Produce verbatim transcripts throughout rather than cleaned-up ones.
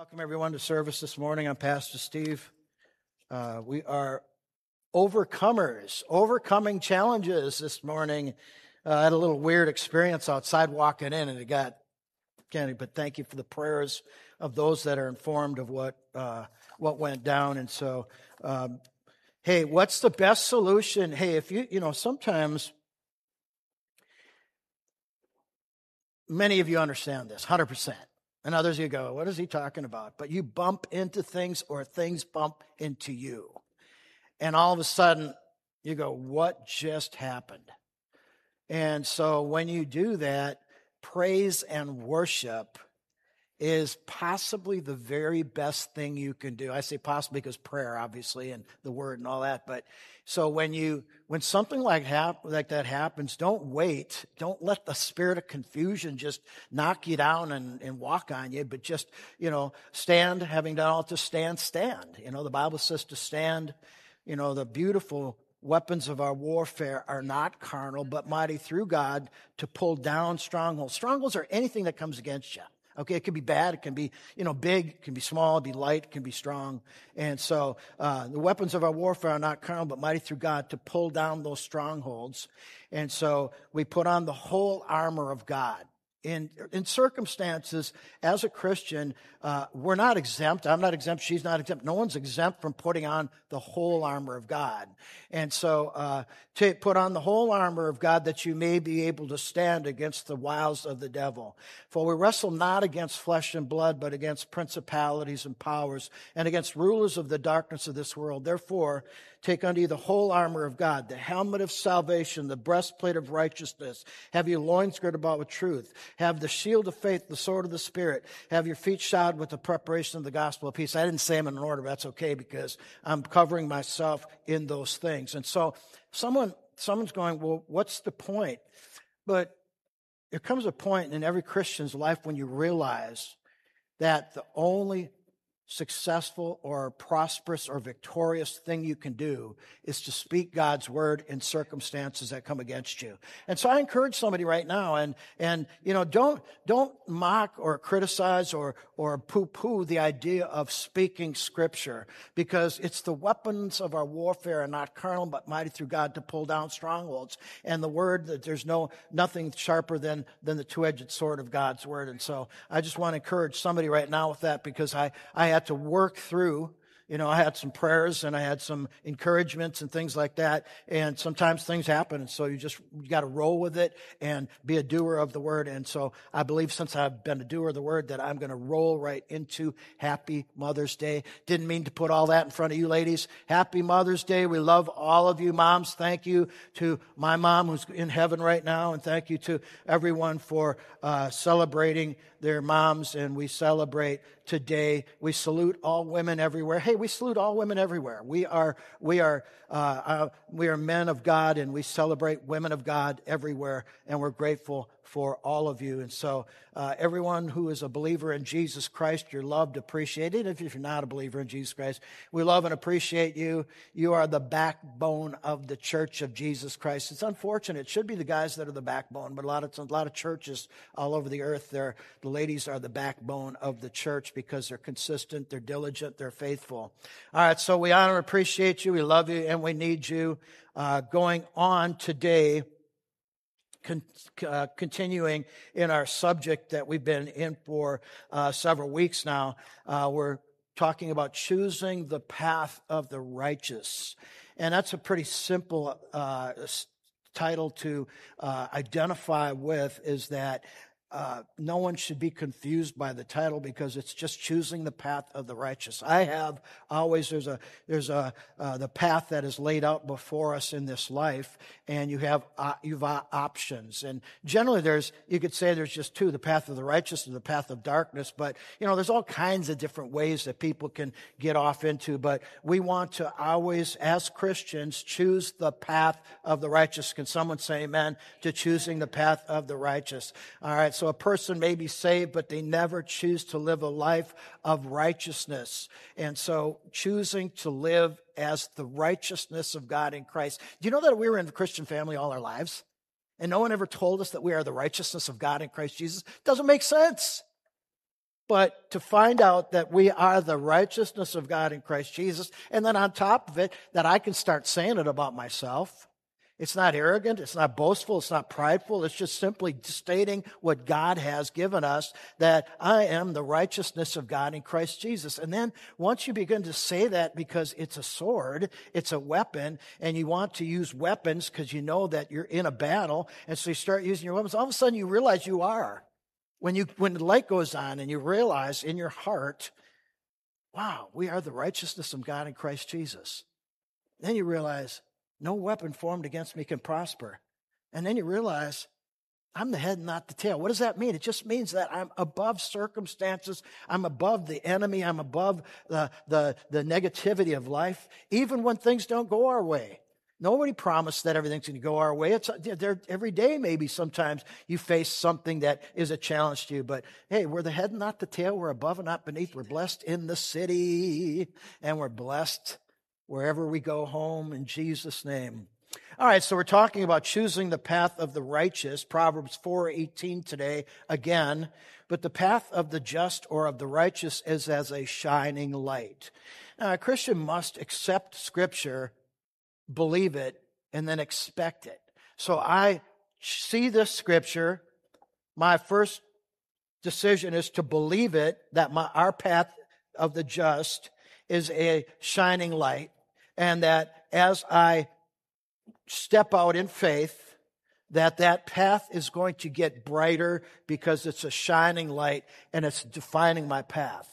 Welcome, everyone, to service this morning. I'm Pastor Steve. Uh, we are overcomers, overcoming challenges this morning. Uh, I had a little weird experience outside walking in, and it got candy, but thank you for the prayers of those that are informed of what uh, what went down. And so, um, hey, what's the best solution? Hey, if you, you know, sometimes many of you understand this, one hundred percent. And others you go, what is he talking about? But you bump into things or things bump into you. And all of a sudden, you go, what just happened? And so when you do that, praise and worship is possibly the very best thing you can do. I say possibly because prayer, obviously, and the word and all that. But so when you when something like hap- like that happens, don't wait. Don't let the spirit of confusion just knock you down and, and walk on you. But just, you know, stand, having done all to stand, stand. You know, the Bible says to stand. You know, the beautiful weapons of our warfare are not carnal, but mighty through God to pull down strongholds. Strongholds are anything that comes against you. Okay, it can be bad, it can be, you know, big, it can be small, it can be light, it can be strong. And so uh, the weapons of our warfare are not carnal, but mighty through God to pull down those strongholds. And so we put on the whole armor of God. In in circumstances, as a Christian, uh, we're not exempt. I'm not exempt. She's not exempt. No one's exempt from putting on the whole armor of God. And so uh, to put on the whole armor of God that you may be able to stand against the wiles of the devil. For we wrestle not against flesh and blood, but against principalities and powers, and against rulers of the darkness of this world. Therefore, take unto you the whole armor of God, the helmet of salvation, the breastplate of righteousness. Have your loins girded about with truth. Have the shield of faith, the sword of the Spirit. Have your feet shod with the preparation of the gospel of peace. I didn't say them in order, but that's okay because I'm covering myself in those things. And so someone, someone's going, well, what's the point? But there comes a point in every Christian's life when you realize that the only successful or prosperous or victorious thing you can do is to speak God's word in circumstances that come against you. And so I encourage somebody right now, and and you know, don't don't mock or criticize or or poo-poo the idea of speaking scripture, because it's the weapons of our warfare are not carnal but mighty through God to pull down strongholds. And the word, that there's no nothing sharper than than the two-edged sword of God's word. And so I just want to encourage somebody right now with that, because I I had to work through, you know, I had some prayers and I had some encouragements and things like that. And sometimes things happen. And so you just, you got to roll with it and be a doer of the word. And so I believe since I've been a doer of the word that I'm going to roll right into Happy Mother's Day. Didn't mean to put all that in front of you ladies. Happy Mother's Day. We love all of you moms. Thank you to my mom who's in heaven right now. And thank you to everyone for uh, celebrating their moms. And we celebrate today. We salute all women everywhere. Hey, we salute all women everywhere. We are we are uh, uh, we are men of God, and we celebrate women of God everywhere. And we're grateful for all of you. And so uh, everyone who is a believer in Jesus Christ, you're loved, appreciated. If you're not a believer in Jesus Christ, we love and appreciate you. You are the backbone of the church of Jesus Christ. It's unfortunate. It should be the guys that are the backbone, but a lot of a lot of churches all over the earth, they're, the ladies are the backbone of the church because they're consistent, they're diligent, they're faithful. All right, so we honor and appreciate you. We love you, and we need you. Uh, going on today, Con- uh, continuing in our subject that we've been in for uh, several weeks now, uh, we're talking about choosing the path of the righteous. And that's a pretty simple uh, title to uh, identify with, is that Uh, no one should be confused by the title, because it's just choosing the path of the righteous. I have always, there's a, there's a, uh, the path that is laid out before us in this life, and you have, uh, you've uh, options. And generally there's, you could say there's just two, the path of the righteous and the path of darkness. But, you know, there's all kinds of different ways that people can get off into. But we want to always, as Christians, choose the path of the righteous. Can someone say amen to choosing the path of the righteous? All right, so So a person may be saved, but they never choose to live a life of righteousness. And so choosing to live as the righteousness of God in Christ. Do you know that we were in the Christian family all our lives? And no one ever told us that we are the righteousness of God in Christ Jesus? Doesn't make sense. but to find out that we are the righteousness of God in Christ Jesus, and then on top of it, that I can start saying it about myself. It's not arrogant, it's not boastful, it's not prideful, it's just simply stating what God has given us, that I am the righteousness of God in Christ Jesus. And then once you begin to say that, because it's a sword, it's a weapon, and you want to use weapons because you know that you're in a battle, and so you start using your weapons, all of a sudden you realize you are. When you when the light goes on and you realize in your heart, wow, we are the righteousness of God in Christ Jesus. Then you realize, no weapon formed against me can prosper. And then you realize, I'm the head and not the tail. What does that mean? It just means that I'm above circumstances. I'm above the enemy. I'm above the, the, the negativity of life, even when things don't go our way. Nobody promised that everything's going to go our way. It's there every day. Maybe sometimes you face something that is a challenge to you. But hey, we're the head and not the tail. We're above and not beneath. We're blessed in the city, and we're blessed wherever we go home in Jesus' name. All right, so we're talking about choosing the path of the righteous, Proverbs four eighteen today again. But the path of the just or of the righteous is as a shining light. Now, a Christian must accept Scripture, believe it, and then expect it. So I see this Scripture. My first decision is to believe it, that my, our path of the just is a shining light, and that as I step out in faith, that that path is going to get brighter because it's a shining light and it's defining my path.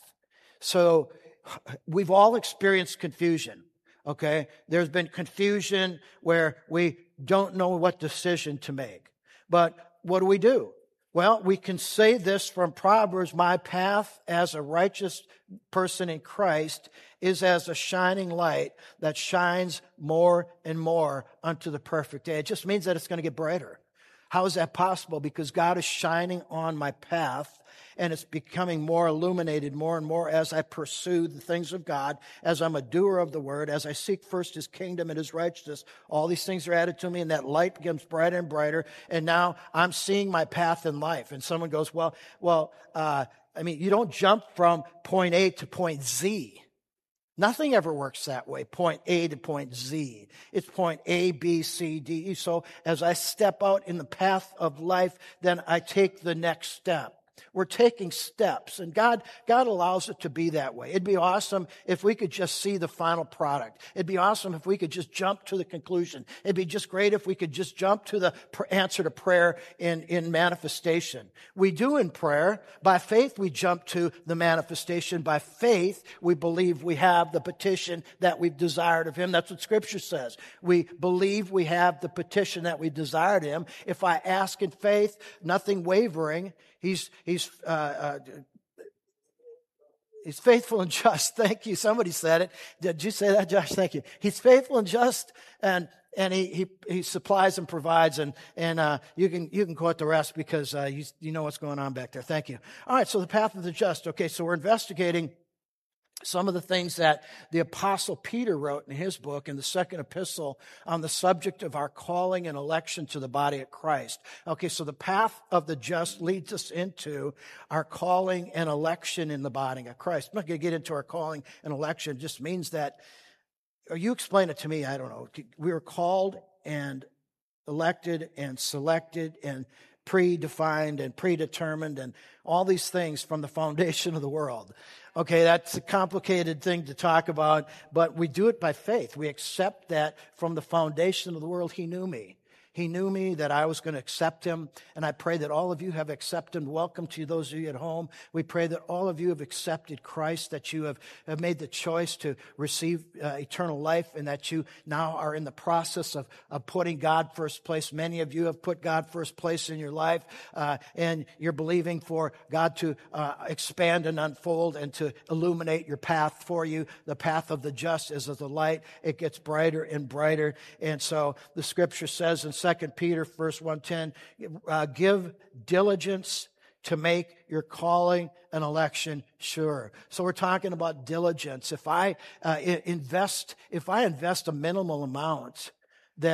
So we've all experienced confusion, okay? There's been confusion where we don't know what decision to make. But what do we do? Well, we can say this from Proverbs, my path as a righteous person in Christ is as a shining light that shines more and more unto the perfect day. It just means that it's going to get brighter. How is that possible? Because God is shining on my path, and it's becoming more illuminated more and more as I pursue the things of God, as I'm a doer of the word, as I seek first His kingdom and His righteousness. All these things are added to me, and that light becomes brighter and brighter, and now I'm seeing my path in life. And someone goes, well, well, uh, I mean, you don't jump from point A to point Z. Nothing ever works that way, point A to point Z. It's point A, B, C, D, E. So as I step out in the path of life, then I take the next step. We're taking steps, and God, God allows it to be that way. It'd be awesome if we could just see the final product. It'd be awesome if we could just jump to the conclusion. It'd be just great if we could just jump to the answer to prayer in, in manifestation. We do in prayer. By faith, we jump to the manifestation. By faith, we believe we have the petition that we've desired of Him. That's what Scripture says. We believe we have the petition that we desired Him. If I ask in faith, nothing wavering, He's he's uh, uh, he's faithful and just. Thank you. Somebody said it. Did you say that, Josh? Thank you. He's faithful and just, and and he he, he supplies and provides, and and uh, you can you can quote the rest because uh, you you know what's going on back there. Thank you. All right. So the path of the just. Okay. So we're investigating some of the things that the Apostle Peter wrote in his book, in the second epistle, on the subject of our calling and election to the body of Christ. Okay, so the path of the just leads us into our calling and election in the body of Christ. I'm not going to get into our calling and election. It just means that, or you explain it to me, I don't know. We were called and elected and selected and predefined and predetermined and all these things from the foundation of the world. Okay, that's a complicated thing to talk about, but we do it by faith. We accept that from the foundation of the world, He knew me. He knew me, that I was going to accept Him, and I pray that all of you have accepted. Welcome to those of you at home. We pray that all of you have accepted Christ, that you have, have made the choice to receive uh, eternal life, and that you now are in the process of, of putting God first place. Many of you have put God first place in your life, uh, and you're believing for God to uh, expand and unfold and to illuminate your path for you. The path of the just is as the light. It gets brighter and brighter, and so the Scripture says in Second Peter, verse one ten, uh, give diligence to make your calling and election sure. So we're talking about diligence. If I uh, invest, if I invest a minimal amount, then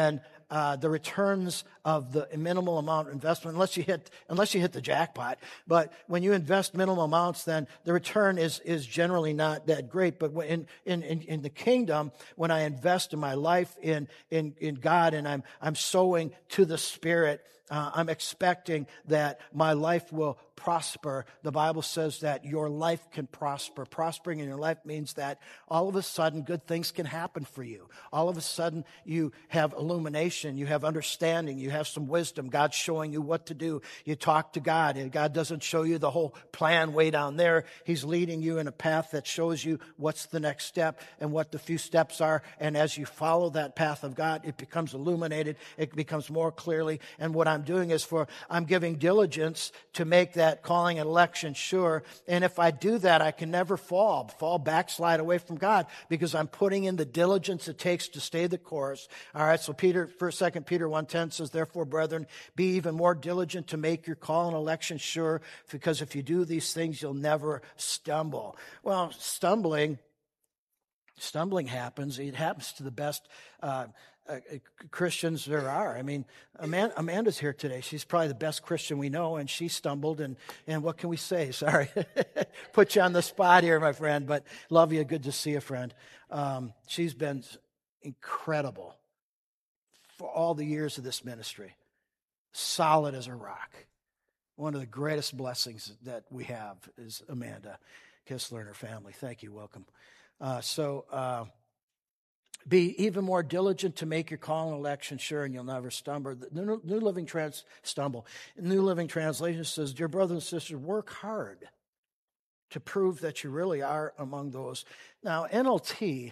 uh, the returns of the minimal amount of investment, unless you hit unless you hit the jackpot. But when you invest minimal amounts, then the return is is generally not that great. But in in in, in the kingdom, when I invest in my life in in in God, and I'm I'm sowing to the Spirit, Uh, I'm expecting that my life will prosper. The Bible says that your life can prosper. Prospering in your life means that all of a sudden good things can happen for you. All of a sudden you have illumination, you have understanding, you have some wisdom. God's showing you what to do. You talk to God, and God doesn't show you the whole plan way down there. He's leading you in a path that shows you what's the next step and what the few steps are. And as you follow that path of God, it becomes illuminated. It becomes more clearly. And what I'm doing is for, I'm giving diligence to make that calling and election sure. And if I do that, I can never fall, fall backslide away from God, because I'm putting in the diligence it takes to stay the course. All right, so Peter, First, Second Peter one ten says, therefore, brethren, be even more diligent to make your call and election sure, because if you do these things, you'll never stumble. Well, stumbling, stumbling happens. It happens to the best uh Uh, Christians there are. I mean, Amanda, Amanda's here today. She's probably the best Christian we know, and she stumbled, and, and what can we say? Sorry. Put you on the spot here, my friend, but love you. Good to see you, friend. Um, she's been incredible for all the years of this ministry. Solid as a rock. One of the greatest blessings that we have is Amanda Kistler and her family. Thank you. Welcome. Uh, so, uh, Be even more diligent to make your call and election sure, and you'll never stumble. The New, New Living Trans stumble. New Living Translation says, "Dear brothers and sisters, work hard to prove that you really are among those." Now, N L T,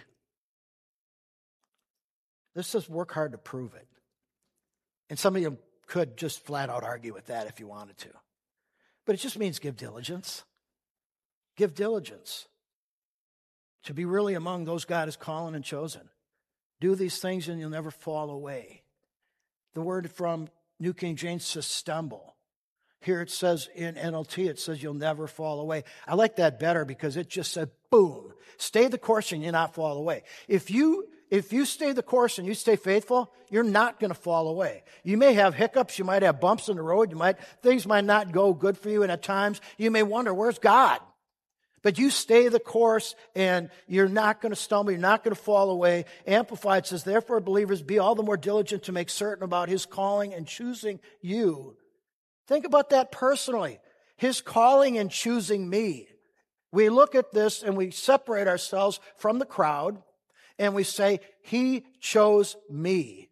this says work hard to prove it. And some of you could just flat out argue with that if you wanted to. But it just means give diligence. Give diligence to be really among those God is calling and chosen. Do these things and you'll never fall away. The word from New King James says stumble. Here it says in N L T, it says you'll never fall away. I like that better because it just said, boom, stay the course and you'll not fall away. If you if you stay the course and you stay faithful, you're not going to fall away. You may have hiccups, you might have bumps in the road, you might things might not go good for you, and at times you may wonder, where's God? But you stay the course and you're not going to stumble. You're not going to fall away. Amplified says, therefore, believers, be all the more diligent to make certain about his calling and choosing you. Think about that personally. His calling and choosing me. We look at this and we separate ourselves from the crowd and we say, he chose me.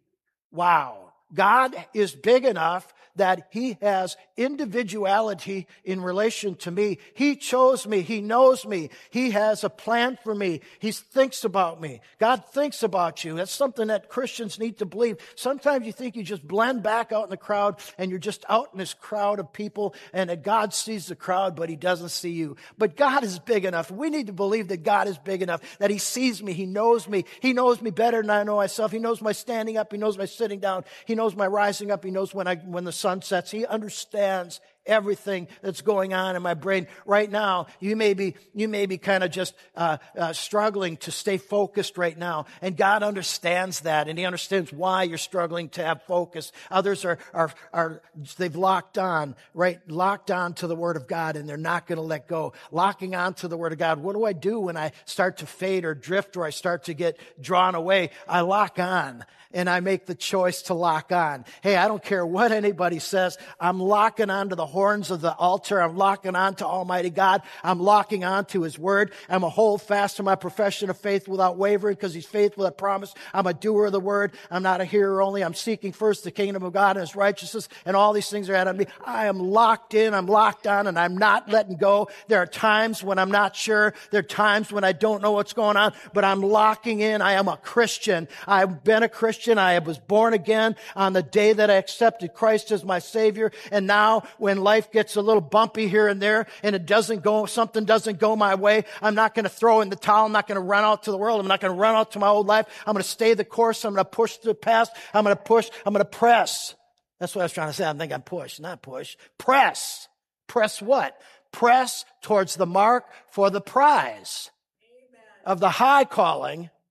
Wow. God is big enough that he has individuality in relation to me. He chose me. He knows me. He has a plan for me. He thinks about me. God thinks about you. That's something that Christians need to believe. Sometimes you think you just blend back out in the crowd and you're just out in this crowd of people and that God sees the crowd, but he doesn't see you. But God is big enough. We need to believe that God is big enough, that he sees me. He knows me. He knows me better than I know myself. He knows my standing up. He knows my sitting down. He knows my rising up. He knows when I, when the sun sets. He understands everything that's going on in my brain right now. You may be, you may be kind of just uh, uh, struggling to stay focused right now, and God understands that, and he understands why you're struggling to have focus. Others are are are they've locked on, right? Locked on to the Word of God, and they're not going to let go. Locking on to the Word of God. What do I do when I start to fade or drift, or I start to get drawn away? I lock on, and I make the choice to lock on. Hey, I don't care what anybody says. I'm locking on to the horns of the altar. I'm locking on to Almighty God. I'm locking on to his word. I'm a hold fast to my profession of faith without wavering, because he's faithful that promise. I'm a doer of the word. I'm not a hearer only. I'm seeking first the kingdom of God and his righteousness, and all these things are added on me. I am locked in. I'm locked on, and I'm not letting go. There are times when I'm not sure. There are times when I don't know what's going on, but I'm locking in. I am a Christian. I've been a Christian. I was born again on the day that I accepted Christ as my Savior. And now when life gets a little bumpy here and there and it doesn't go, something doesn't go my way, I'm not going to throw in the towel. I'm not going to run out to the world. I'm not going to run out to my old life. I'm going to stay the course. I'm going to push the past. I'm going to push. I'm going to press. That's what I was trying to say. I think I'm push, not push. Press. Press what? Press towards the mark for the prize of the high calling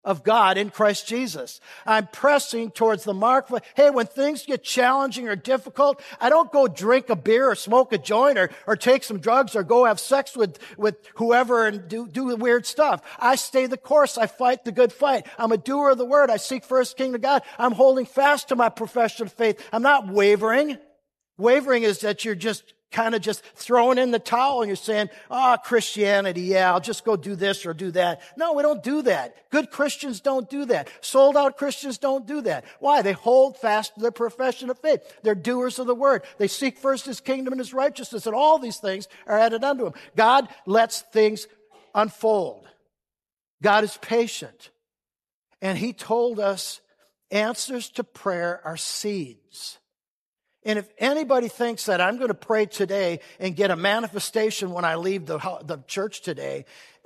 of God in Christ Jesus. I'm pressing towards the mark. For, hey, when things get challenging or difficult, I don't go drink a beer or smoke a joint or, or take some drugs or go have sex with, with whoever and do, do weird stuff. I stay the course. I fight the good fight. I'm a doer of the word. I seek first the kingdom of God. I'm holding fast to my profession of faith. I'm not wavering. Wavering is that you're just kind of just throwing in the towel and you're saying, oh, Christianity, yeah, I'll just go do this or do that. No, we don't do that. Good Christians don't do that. Sold out Christians don't do that. Why? They hold fast to their profession of faith. They're doers of the word. They seek first his kingdom and his righteousness, and all these things are added unto him. God lets things unfold. God is patient. And he told us answers to prayer are seeds. And if anybody thinks that I'm going to pray today and get a manifestation when I leave the, the church today,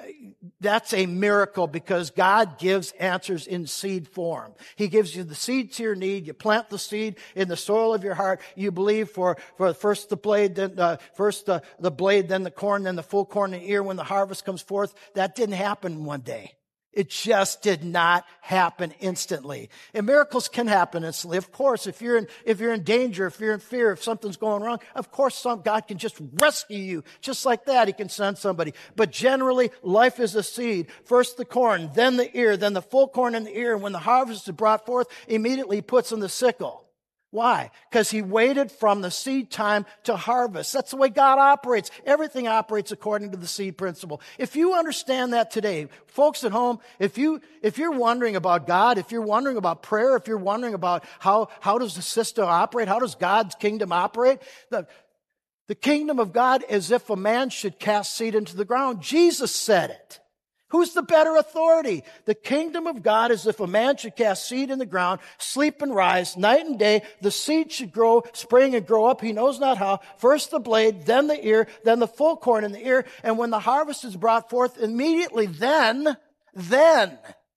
that's a miracle, because God gives answers in seed form. He gives you the seed to your need. You plant the seed in the soil of your heart. You believe for, for first the blade, then uh, first the, the blade, then the corn, then the full corn in the ear when the harvest comes forth. That didn't happen one day. It just did not happen instantly. And miracles can happen instantly. Of course, if you're in, if you're in danger, if you're in fear, if something's going wrong, of course some, God can just rescue you. Just like that, he can send somebody. But generally, life is a seed. First the corn, then the ear, then the full corn in the ear. And when the harvest is brought forth, immediately he puts in the sickle. Why? Because he waited from the seed time to harvest. That's the way God operates. Everything operates according to the seed principle. If you understand that today, folks at home, if you, if you're wondering about God, if you're wondering about prayer, if you're wondering about how, how does the system operate, how does God's kingdom operate, the, the kingdom of God is if a man should cast seed into the ground. Jesus said it. Who's the better authority? The kingdom of God is if a man should cast seed in the ground, sleep and rise, night and day. The seed should grow, spring and grow up. He knows not how. First the blade, then the ear, then the full corn in the ear. And when the harvest is brought forth, immediately then, then,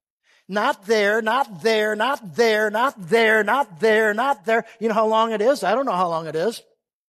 not there, not there, not there, not there, not there, not there. You know how long it is? I don't know how long it is.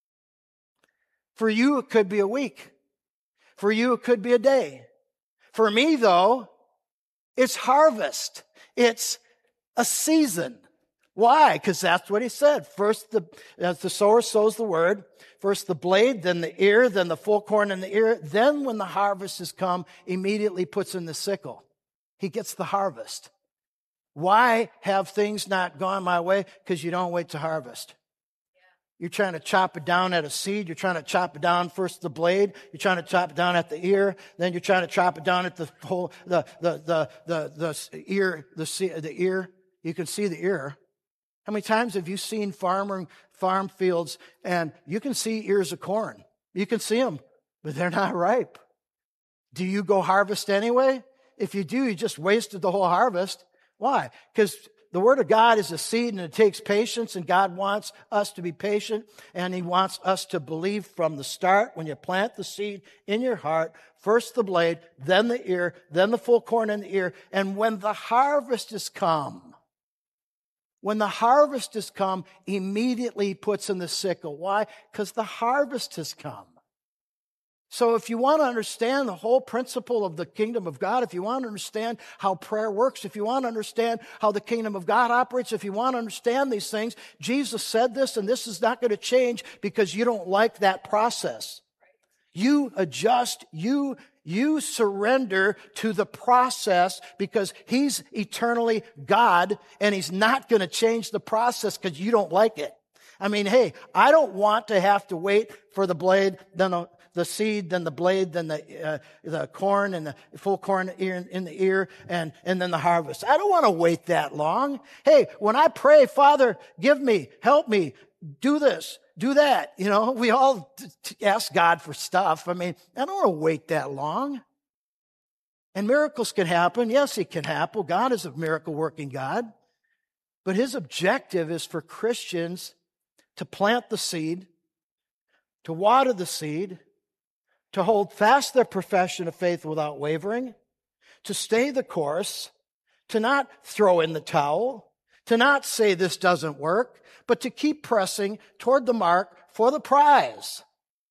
For you, it could be a week. For you, it could be a day. For me, though, it's harvest. It's a season. Why? Because that's what he said. First, the, as the sower sows the word, first the blade, then the ear, then the full corn in the ear. Then when the harvest has come, immediately puts in the sickle. He gets the harvest. Why have things not gone my way? Because you don't wait to harvest. You're trying to chop it down at a seed. You're trying to chop it down first the blade. You're trying to chop it down at the ear. Then you're trying to chop it down at the whole, the, the, the, the, the ear, the, the ear. You can see the ear. How many times have you seen farmer, farm fields and you can see ears of corn? You can see them, but they're not ripe. Do you go harvest anyway? If you do, you just wasted the whole harvest. Why? Because the word of God is a seed, and it takes patience, and God wants us to be patient, and he wants us to believe from the start. When you plant the seed in your heart, first the blade, then the ear, then the full corn in the ear, and when the harvest has come, when the harvest has come, immediately he puts in the sickle. Why? Because the harvest has come. So if you want to understand the whole principle of the kingdom of God, if you want to understand how prayer works, if you want to understand how the kingdom of God operates, if you want to understand these things, Jesus said this, and this is not going to change because you don't like that process. You adjust, you, you surrender to the process because he's eternally God, and he's not going to change the process because you don't like it. I mean, hey, I don't want to have to wait for the blade, then the the seed, then the blade, then the uh, the corn and the full corn ear in the ear, and, and then the harvest. I don't want to wait that long. Hey, when I pray, Father, give me, help me, do this, do that. You know, we all t- t- ask God for stuff. I mean, I don't want to wait that long. And miracles can happen. Yes, it can happen. God is a miracle-working God. But his objective is for Christians to plant the seed, to water the seed, to hold fast their profession of faith without wavering, to stay the course, to not throw in the towel, to not say this doesn't work, but to keep pressing toward the mark for the prize.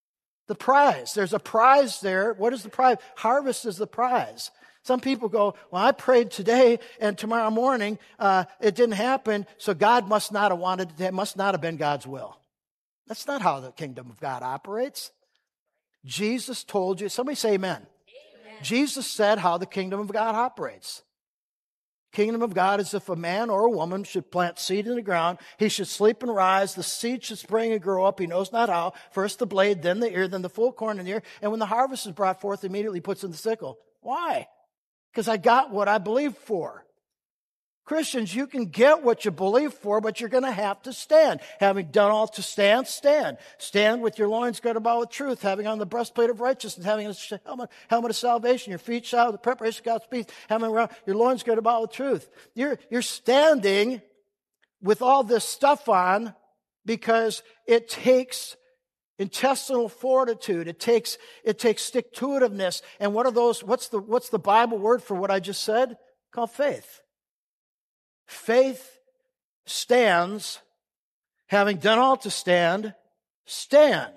The prize. There's a prize there. What is the prize? Harvest is the prize. Some people go, well, I prayed today and tomorrow morning uh, it didn't happen, so God must not have wanted it. It must not have been God's will. That's not how the kingdom of God operates. Jesus told you. Somebody say amen. Amen. Jesus said how the kingdom of God operates. Kingdom of God is if a man or a woman should plant seed in the ground. He should sleep and rise. The seed should spring and grow up. He knows not how. First the blade, then the ear, then the full corn in the ear. And when the harvest is brought forth, immediately puts in the sickle. Why? Because I got what I believe for. Christians, you can get what you believe for, but you're going to have to stand. Having done all to stand, stand. Stand with your loins girded about with truth, having on the breastplate of righteousness, having a helmet, helmet of salvation, your feet shod with the preparation of God's peace, having around your loins girded about with truth. You're, you're standing with all this stuff on because it takes intestinal fortitude. It takes, it takes stick-to-itiveness. And what are those, what's the, what's the Bible word for what I just said? Called faith. Faith stands, having done all to stand, stand.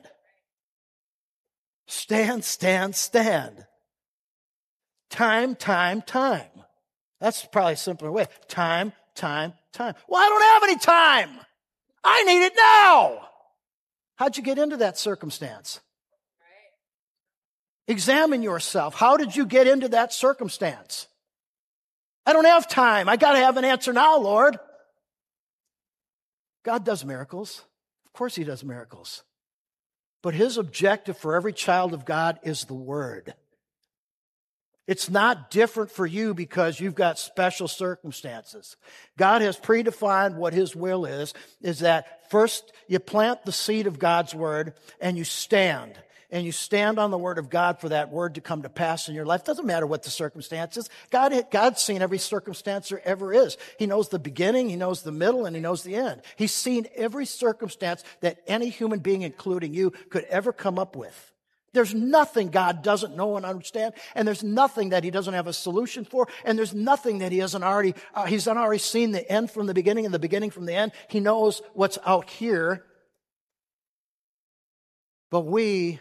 Stand, stand, stand. Time, time, time. That's probably a simpler way. Time, time, time. Well, I don't have any time. I need it now. How'd you get into that circumstance? Examine yourself. How did you get into that circumstance? I don't have time. I got to have an answer now, Lord. God does miracles. Of course he does miracles. But his objective for every child of God is the Word. It's not different for you because you've got special circumstances. God has predefined what his will is, is that first you plant the seed of God's Word and you stand. And you stand on the Word of God for that Word to come to pass in your life. Doesn't matter what the circumstances. God, God's seen every circumstance there ever is. He knows the beginning, he knows the middle, and he knows the end. He's seen every circumstance that any human being, including you, could ever come up with. There's nothing God doesn't know and understand, and there's nothing that he doesn't have a solution for, and there's nothing that he hasn't already, uh, he's not already seen the end from the beginning and the beginning from the end. He knows what's out here. But we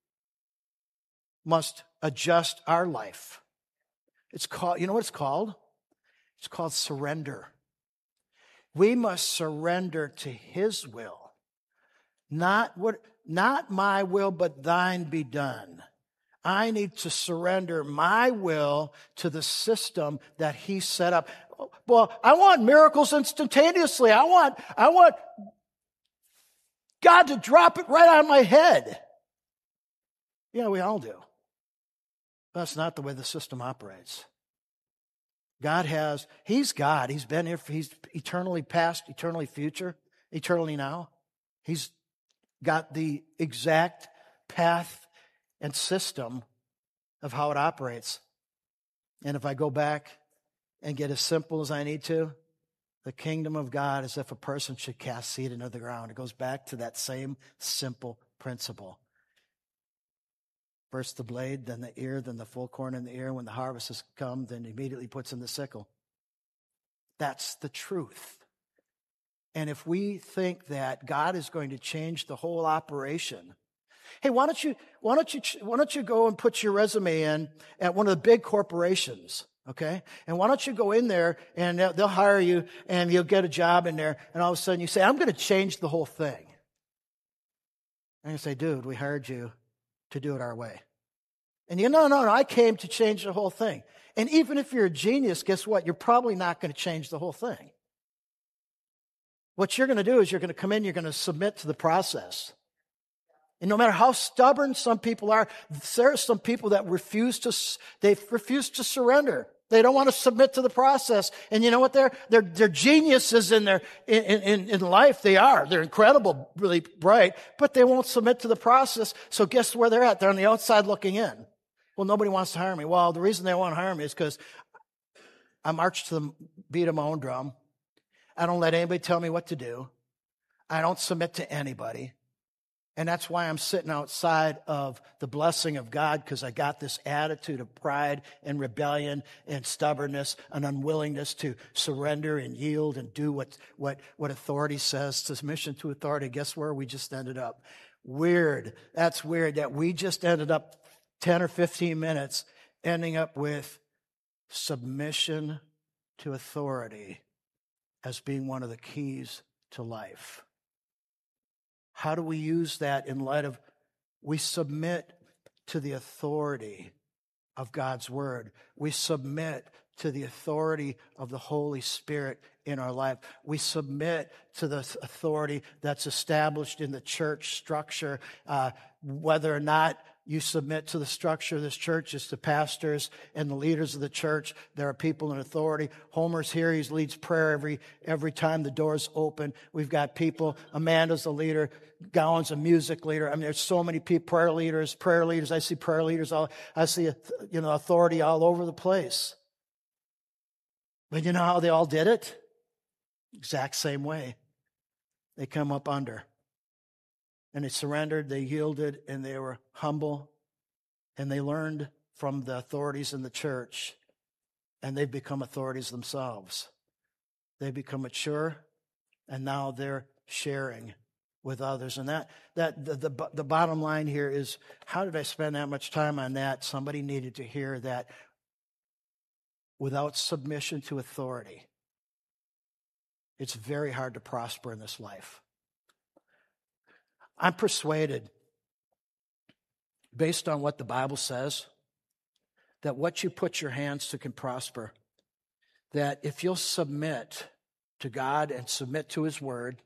must adjust our life. It's called, you know what it's called? It's called surrender. We must surrender to his will. Not what, not my will, but thine be done. I need to surrender my will to the system that he set up. Well, I want miracles instantaneously. I want, I want God to drop it right on my head. Yeah, we all do. That's not the way the system operates. God has, he's God. He's been here, he's eternally past, eternally future, eternally now. He's got the exact path and system of how it operates. And if I go back and get as simple as I need to, the kingdom of God is if a person should cast seed into the ground. It goes back to that same simple principle. First the blade, then the ear, then the full corn in the ear. When the harvest has come, then immediately puts in the sickle. That's the truth. And if we think that God is going to change the whole operation, hey, why don't you why don't you why don't you go and put your resume in at one of the big corporations, okay? And why don't you go in there and they'll, they'll hire you and you'll get a job in there, and all of a sudden you say, I'm going to change the whole thing. And you say, dude, we hired you to do it our way. And you know, no, no, I came to change the whole thing. And even if you're a genius, guess what? You're probably not going to change the whole thing. What you're going to do is you're going to come in, you're going to submit to the process. And no matter how stubborn some people are, there are some people that refuse to, they refuse to surrender. They don't want to submit to the process. And you know what? They're, they're, they're geniuses in their, in, in, in life. They are. They're incredible, really bright, but they won't submit to the process. So guess where they're at? They're on the outside looking in. Well, nobody wants to hire me. Well, the reason they want to hire me is because I march to the beat of my own drum. I don't let anybody tell me what to do. I don't submit to anybody. And that's why I'm sitting outside of the blessing of God, because I got this attitude of pride and rebellion and stubbornness and unwillingness to surrender and yield and do what, what, what authority says, submission to authority. Guess where we just ended up? Weird. That's weird that we just ended up ten or fifteen minutes ending up with submission to authority as being one of the keys to life. How do we use that in light of we submit to the authority of God's word? We submit to the authority of the Holy Spirit in our life. We submit to the authority that's established in the church structure. Uh, whether or not you submit to the structure of this church, it's the pastors and the leaders of the church. There are people in authority. Homer's here. He leads prayer every every time the doors open. We've got people. Amanda's the leader. Gowan's a music leader. I mean, there's so many people, prayer leaders, prayer leaders. I see prayer leaders. All, I see, you know, authority all over the place. But you know how they all did it? Exact same way. They come up under. And they surrendered, they yielded, and they were humble. And they learned from the authorities in the church. And they've become authorities themselves. They become mature, and now they're sharing with others. And that that the, the, the bottom line here is, how did I spend that much time on that? Somebody needed to hear that without submission to authority, it's very hard to prosper in this life. I'm persuaded, based on what the Bible says, that what you put your hands to can prosper. That if you'll submit to God and submit to His Word,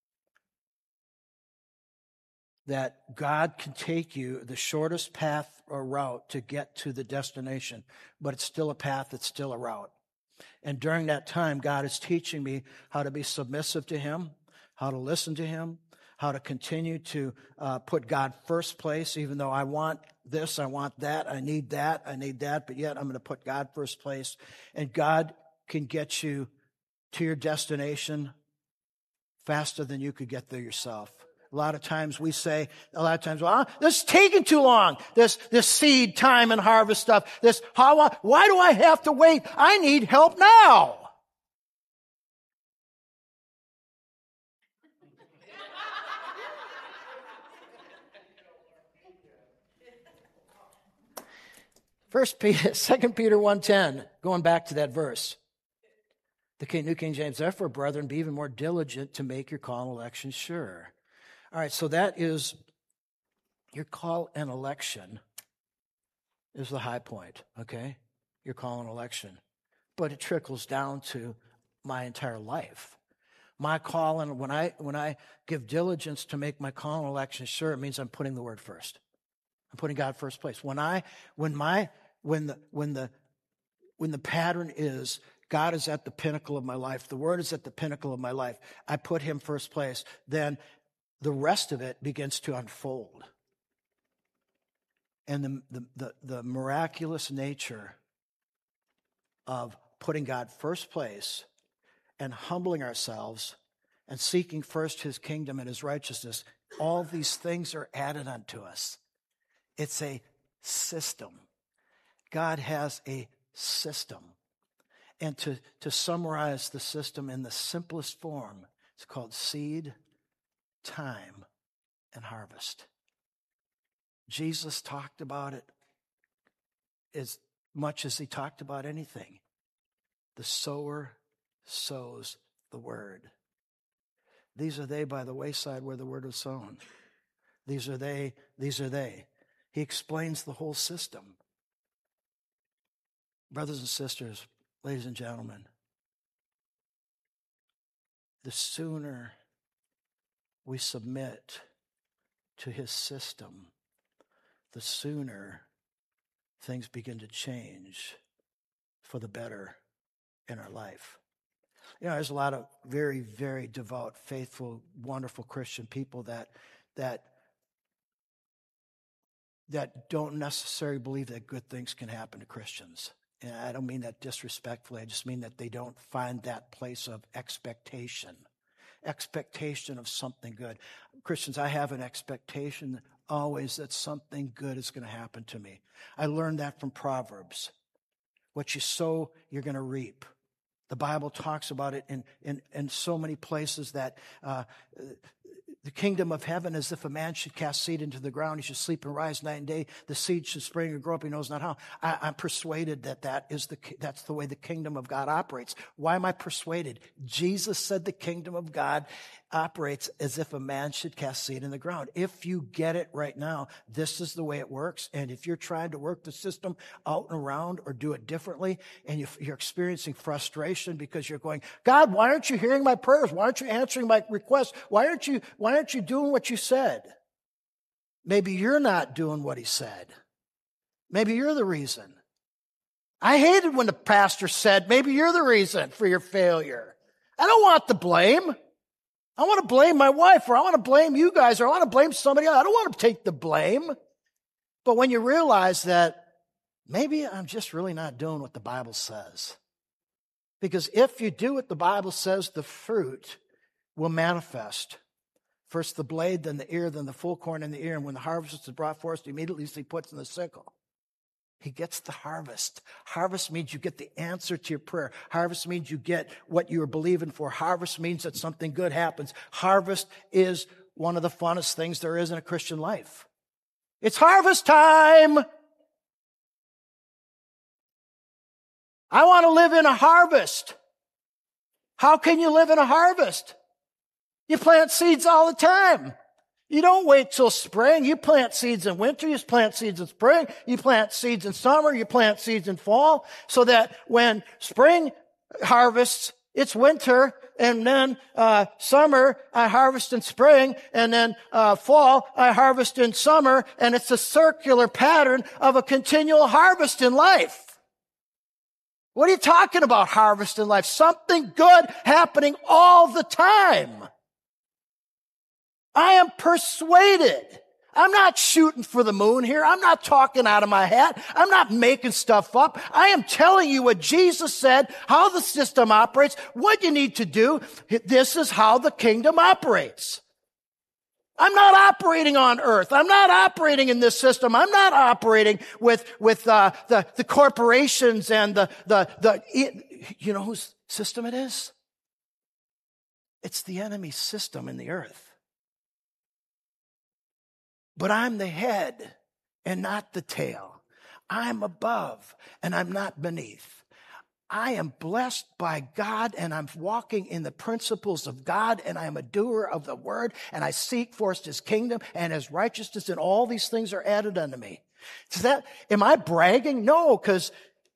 that God can take you the shortest path or route to get to the destination, but it's still a path, it's still a route. And during that time, God is teaching me how to be submissive to Him, how to listen to Him, how to continue to uh, put God first place, even though I want this, I want that, I need that, I need that, but yet I'm going to put God first place. And God can get you to your destination faster than you could get there yourself. A lot of times we say, a lot of times, well, this is taking too long. This, this seed time and harvest stuff. This, how, why do I have to wait? I need help now. First Peter, Second Peter one ten, going back to that verse. The New King James, therefore, brethren, be even more diligent to make your call and election sure. All right, so that is your call and election is the high point, okay? Your call and election. But it trickles down to my entire life. My call, and when I when I give diligence to make my call and election sure, it means I'm putting the word first. I'm putting God first place. When I when my when the when the when the pattern is God is at the pinnacle of my life, the word is at the pinnacle of my life, I put Him first place, then the rest of it begins to unfold. And the, the, the, the miraculous nature of putting God first place and humbling ourselves and seeking first His kingdom and His righteousness, all these things are added unto us. It's a system. God has a system. And to, to summarize the system in the simplest form, it's called seed, time, and harvest. Jesus talked about it as much as He talked about anything. The sower sows the word. These are they by the wayside where the word was sown. These are they, these are they. He explains the whole system. Brothers and sisters, ladies and gentlemen, the sooner we submit to His system, the sooner things begin to change for the better in our life. You know, there's a lot of very, very devout, faithful, wonderful Christian people that that that don't necessarily believe that good things can happen to Christians. And I don't mean that disrespectfully. I just mean that they don't find that place of expectation. Expectation of something good. Christians, I have an expectation always that something good is going to happen to me. I learned that from Proverbs. What you sow, you're going to reap. The Bible talks about it in, in, in so many places that uh, The kingdom of heaven is if a man should cast seed into the ground, he should sleep and rise night and day. The seed should spring and grow up, he knows not how. I, I'm persuaded that, that is the, that's the way the kingdom of God operates. Why am I persuaded? Jesus said the kingdom of God operates as if a man should cast seed in the ground. If you get it right now, this is the way it works. And if you're trying to work the system out and around or do it differently, and you're experiencing frustration because you're going, God, why aren't you hearing my prayers? Why aren't you answering my requests? Why aren't you, why aren't you doing what you said? Maybe you're not doing what he said. Maybe you're the reason. I hated when the pastor said, maybe you're the reason for your failure. I don't want the blame. I want to blame my wife, or I want to blame you guys, or I want to blame somebody else. I don't want to take the blame. But when you realize that maybe I'm just really not doing what the Bible says. Because if you do what the Bible says, the fruit will manifest. First the blade, then the ear, then the full corn in the ear. And when the harvest is brought forth, immediately he puts in the sickle. He gets the harvest. Harvest means you get the answer to your prayer. Harvest means you get what you were believing for. Harvest means that something good happens. Harvest is one of the funnest things there is in a Christian life. It's harvest time. I want to live in a harvest. How can you live in a harvest? You plant seeds all the time. You don't wait till spring. You plant seeds in winter. You plant seeds in spring. You plant seeds in summer. You plant seeds in fall. So that when spring harvests, it's winter. And then uh summer, I harvest in spring. And then uh fall, I harvest in summer. And it's a circular pattern of a continual harvest in life. What are you talking about, harvest in life? Something good happening all the time. I am persuaded. I'm not shooting for the moon here. I'm not talking out of my hat. I'm not making stuff up. I am telling you what Jesus said, how the system operates, what you need to do. This is how the kingdom operates. I'm not operating on earth. I'm not operating in this system. I'm not operating with, with, uh, the, the corporations and the, the, the, it, you know whose system it is? It's the enemy's system in the earth. But I'm the head and not the tail. I'm above and I'm not beneath. I am blessed by God and I'm walking in the principles of God and I am a doer of the word and I seek first his kingdom and his righteousness and all these things are added unto me. Is that, am I bragging? No, because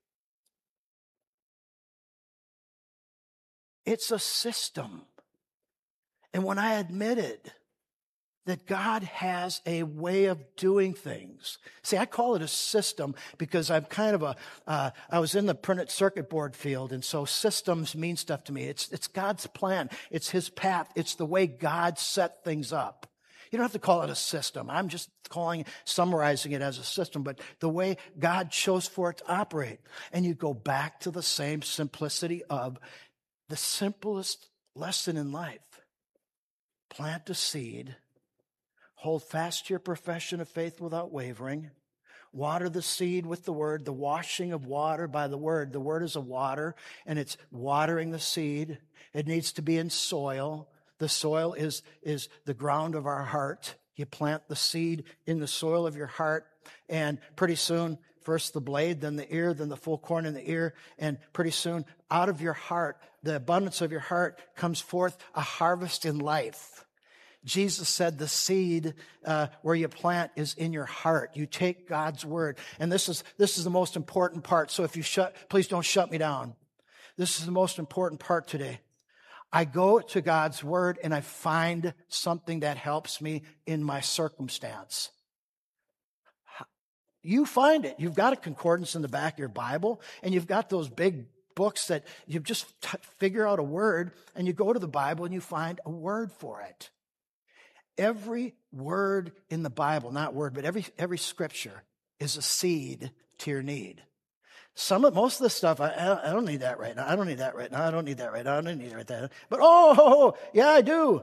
it's a system. And when I admitted that God has a way of doing things. See, I call it a system because I'm kind of a, uh, I was in the printed circuit board field, and so systems mean stuff to me. It's, it's God's plan. It's his path. It's the way God set things up. You don't have to call it a system. I'm just calling, summarizing it as a system, but the way God chose for it to operate. And you go back to the same simplicity of the simplest lesson in life. Plant a seed. Hold fast to your profession of faith without wavering. Water the seed with the word, the washing of water by the word. The word is a water, and it's watering the seed. It needs to be in soil. The soil is, is the ground of our heart. You plant the seed in the soil of your heart, and pretty soon, first the blade, then the ear, then the full corn in the ear, and pretty soon, out of your heart, the abundance of your heart, comes forth a harvest in life. Jesus said the seed uh, where you plant is in your heart. You take God's word. And this is this is the most important part. So if you shut, please don't shut me down. This is the most important part today. I go to God's word and I find something that helps me in my circumstance. You find it. You've got a concordance in the back of your Bible, and you've got those big books that you just t- figure out a word, and you go to the Bible and you find a word for it. Every word in the Bible, not word, but every every scripture is a seed to your need. Some of most of the stuff, I, I don't need that right now. I don't need that right now. I don't need that right now. I don't need that right now. But oh, yeah, I do.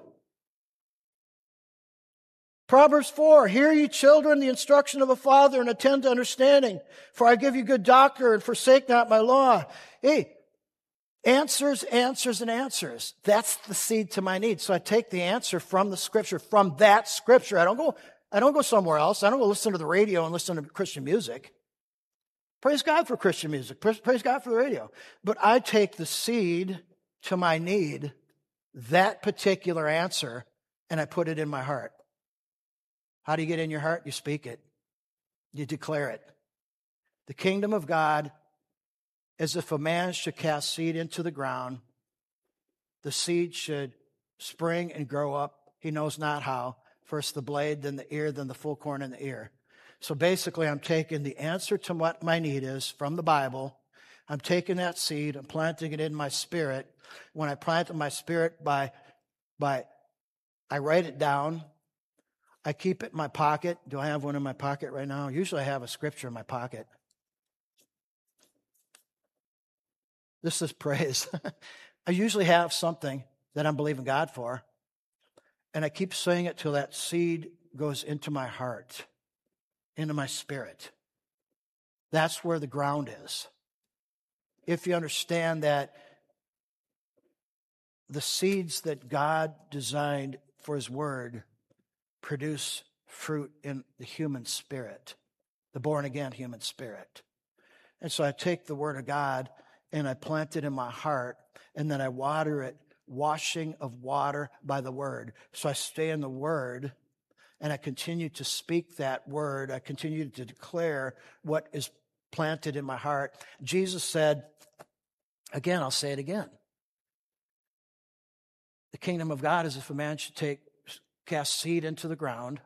Proverbs four, hear ye children the instruction of a father and attend to understanding. For I give you good doctor and forsake not my law. Hey, Answers, answers, and answers. That's the seed to my need. So I take the answer from the scripture, from that scripture. I don't go, I don't go somewhere else. I don't go listen to the radio and listen to Christian music. Praise God for Christian music. Praise, praise God for the radio. But I take the seed to my need, that particular answer, and I put it in my heart. How do you get in your heart? You speak it. You declare it. The kingdom of God, as if a man should cast seed into the ground, the seed should spring and grow up. He knows not how. First the blade, then the ear, then the full corn in the ear. So basically, I'm taking the answer to what my need is from the Bible. I'm taking that seed, I'm planting it in my spirit. When I plant it in my spirit, by, by, I write it down. I keep it in my pocket. Do I have one in my pocket right now? Usually I have a scripture in my pocket. This is praise. I usually have something that I'm believing God for. And I keep saying it till that seed goes into my heart, into my spirit. That's where the ground is. If you understand that the seeds that God designed for His Word produce fruit in the human spirit, the born-again human spirit. And so I take the Word of God and I plant it in my heart, and then I water it, washing of water by the Word. So I stay in the Word, and I continue to speak that Word. I continue to declare what is planted in my heart. Jesus said, again, I'll say it again. The kingdom of God is if a man should take, cast seed into the ground,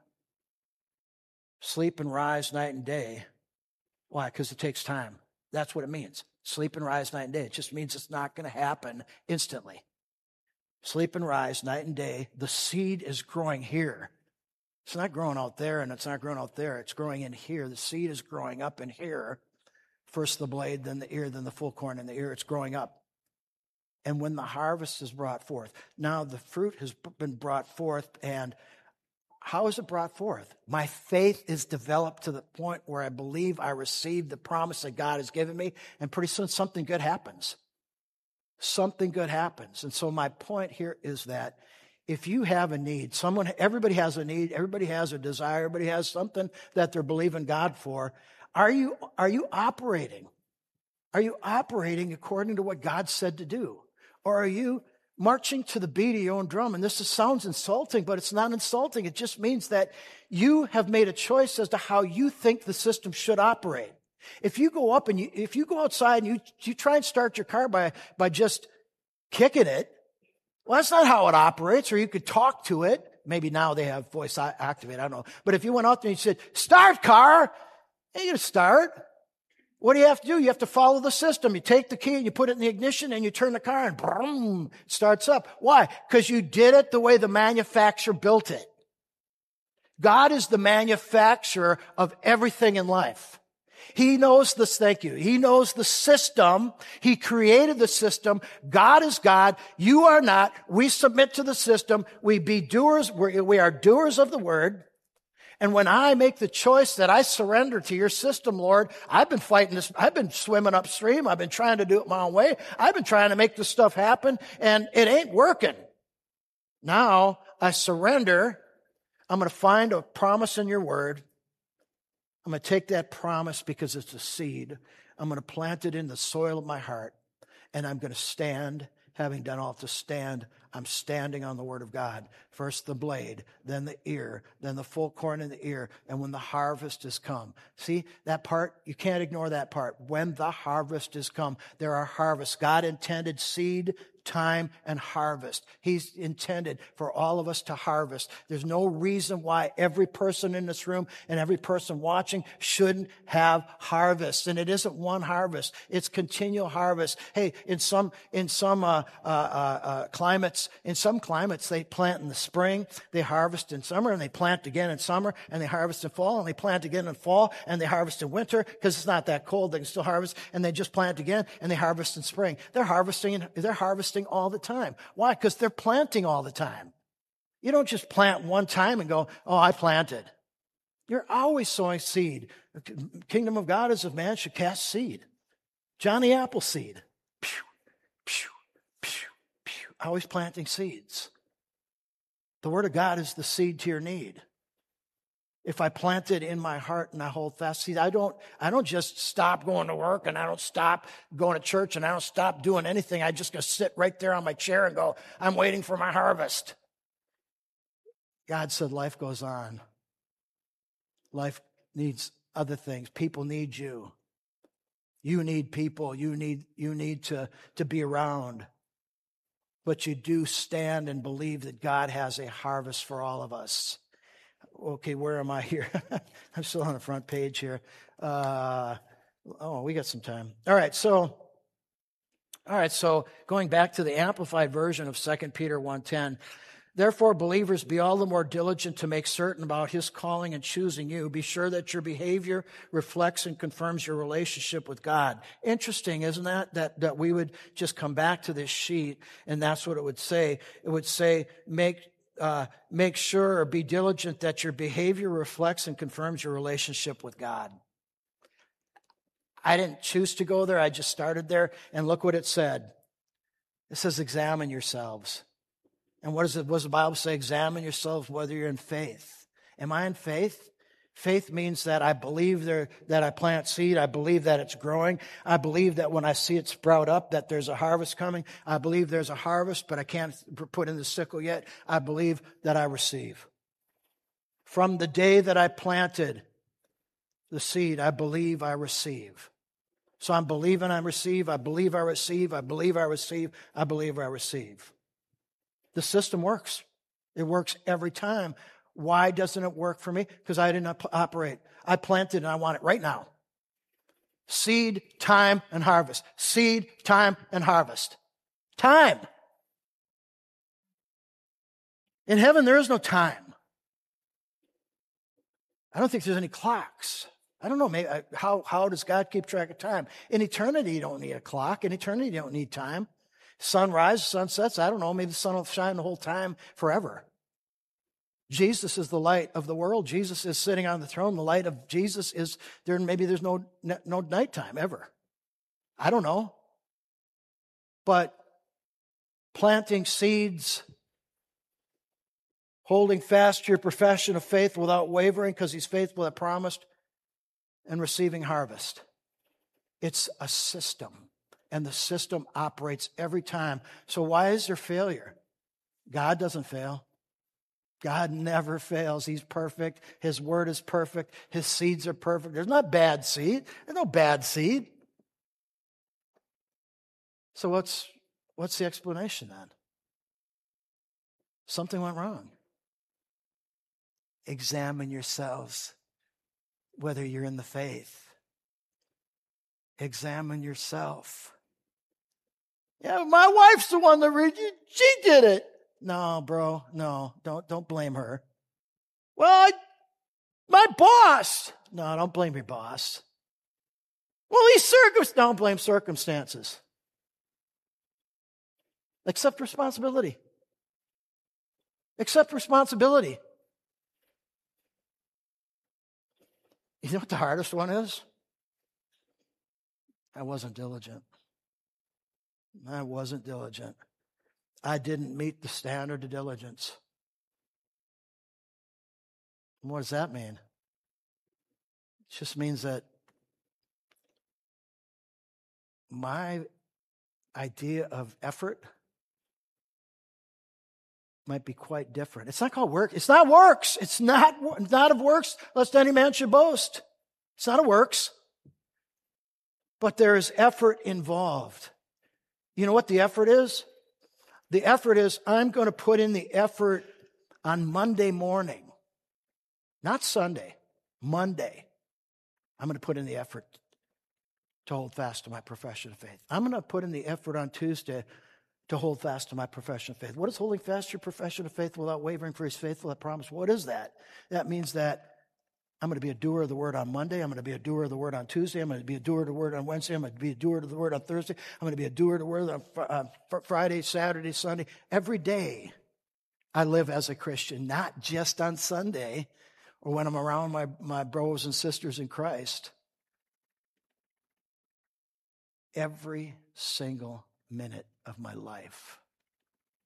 sleep and rise night and day. Why? Because it takes time. That's what it means. Sleep and rise night and day. It just means it's not going to happen instantly. Sleep and rise night and day. The seed is growing here. It's not growing out there, and it's not growing out there. It's growing in here. The seed is growing up in here. First the blade, then the ear, then the full corn in the ear. It's growing up. And when the harvest is brought forth, now the fruit has been brought forth, and how is it brought forth? My faith is developed to the point where I believe I received the promise that God has given me, and pretty soon something good happens. Something good happens. And so my point here is that if you have a need, someone, everybody has a need, everybody has a desire, everybody has something that they're believing God for. Are you, are you operating? Are you operating according to what God said to do? Or are you marching to the beat of your own drum? And this is, sounds insulting, but it's not insulting. It just means that you have made a choice as to how you think the system should operate. If you go up and you, if you go outside and you, you try and start your car by, by just kicking it, well, that's not how it operates. Or you could talk to it. Maybe now they have voice activate. I don't know. But if you went out there and you said, start car, ain't gonna start. What do you have to do? You have to follow the system. You take the key and you put it in the ignition and you turn the car and boom, it starts up. Why? Because you did it the way the manufacturer built it. God is the manufacturer of everything in life. He knows this, thank you. He knows the system. He created the system. God is God. You are not. We submit to the system. We be doers. We are doers of the word. And when I make the choice that I surrender to your system, Lord, I've been fighting this. I've been swimming upstream. I've been trying to do it my own way. I've been trying to make this stuff happen, and it ain't working. Now I surrender. I'm going to find a promise in your word. I'm going to take that promise because it's a seed. I'm going to plant it in the soil of my heart, and I'm going to stand. Having done all to stand, I'm standing on the word of God. First the blade, then the ear, then the full corn in the ear, and when the harvest is come. See, that part, you can't ignore that part. When the harvest is come, there are harvests. God intended seed, time, and harvest. He's intended for all of us to harvest. There's no reason why every person in this room and every person watching shouldn't have harvest. And it isn't one harvest. It's continual harvest. Hey, in some, in some, uh, uh, uh, climates, in some climates, they plant in the spring, they harvest in summer, and they plant again in summer, and they harvest in fall, and they plant again in fall, and they harvest in winter, because it's not that cold. They can still harvest, and they just plant again, and they harvest in spring. They're harvesting, they're harvesting all the time. Why? Because they're planting all the time. You don't just plant one time and go, oh, I planted. You're always sowing seed. The kingdom of God is if man should cast seed. Johnny Appleseed. Pew, pew. how he's planting seeds. The Word of God is the seed to your need. If I plant it in my heart and I hold fast, see, I don't, I don't just stop going to work and I don't stop going to church and I don't stop doing anything. I just go sit right there on my chair and go, I'm waiting for my harvest. God said life goes on. Life needs other things. People need you. You need people. You need, you need to, to be around. But you do stand and believe that God has a harvest for all of us. Okay, where am I here? I'm still on the front page here. Uh, oh, we got some time. All right, so, all right, so going back to the Amplified version of Second Peter one ten, therefore, believers, be all the more diligent to make certain about his calling and choosing you. Be sure that your behavior reflects and confirms your relationship with God. Interesting, isn't that? That, that we would just come back to this sheet, and that's what it would say. It would say, make Uh, make sure or be diligent that your behavior reflects and confirms your relationship with God. I didn't choose to go there. I just started there. And look what it said. It says, examine yourselves. And what, is it, what does the Bible say? Examine yourselves whether you're in faith. Am I in faith? Faith means that I believe there, that I plant seed. I believe that it's growing. I believe that when I see it sprout up, that there's a harvest coming. I believe there's a harvest, but I can't put in the sickle yet. I believe that I receive. From the day that I planted the seed, I believe I receive. So I'm believing I receive. I believe I receive. I believe I receive. I believe I receive. The system works. It works every time. Why doesn't it work for me? Because I didn't op- operate. I planted and I want it right now. Seed, time, and harvest. Seed, time, and harvest. Time. In heaven, there is no time. I don't think there's any clocks. I don't know, maybe, how, how does God keep track of time? In eternity, you don't need a clock. In eternity, you don't need time. Sunrise, sun sets, I don't know, maybe the sun will shine the whole time forever. Jesus is the light of the world. Jesus is sitting on the throne. The light of Jesus is there. Maybe there's no, no nighttime ever. I don't know. But planting seeds, holding fast to your profession of faith without wavering because he's faithful that promised, and receiving harvest. It's a system, and the system operates every time. So why is there failure? God doesn't fail. God never fails. He's perfect. His word is perfect. His seeds are perfect. There's not bad seed. There's no bad seed. So what's what's the explanation then? Something went wrong. Examine yourselves whether you're in the faith. Examine yourself. Yeah, my wife's the one that read you. She did it. No, bro, no, don't don't blame her. Well, I, my boss. No, don't blame your boss. Well, these circumstances. Don't blame circumstances. Accept responsibility. Accept responsibility. You know what the hardest one is? I wasn't diligent. I wasn't diligent. I didn't meet the standard of diligence. What does that mean? It just means that my idea of effort might be quite different. It's not called work. It's not works. It's not, it's not of works, lest any man should boast. It's not of works. But there is effort involved. You know what the effort is? The effort is, I'm going to put in the effort on Monday morning. Not Sunday. Monday. I'm going to put in the effort to hold fast to my profession of faith. I'm going to put in the effort on Tuesday to hold fast to my profession of faith. What is holding fast to your profession of faith without wavering, for he's faithful that promise? What is that? That means that I'm going to be a doer of the word on Monday. I'm going to be a doer of the word on Tuesday. I'm going to be a doer of the word on Wednesday. I'm going to be a doer of the word on Thursday. I'm going to be a doer of the word on uh, Friday, Saturday, Sunday. Every day I live as a Christian, not just on Sunday or when I'm around my, my brothers and sisters in Christ. Every single minute of my life.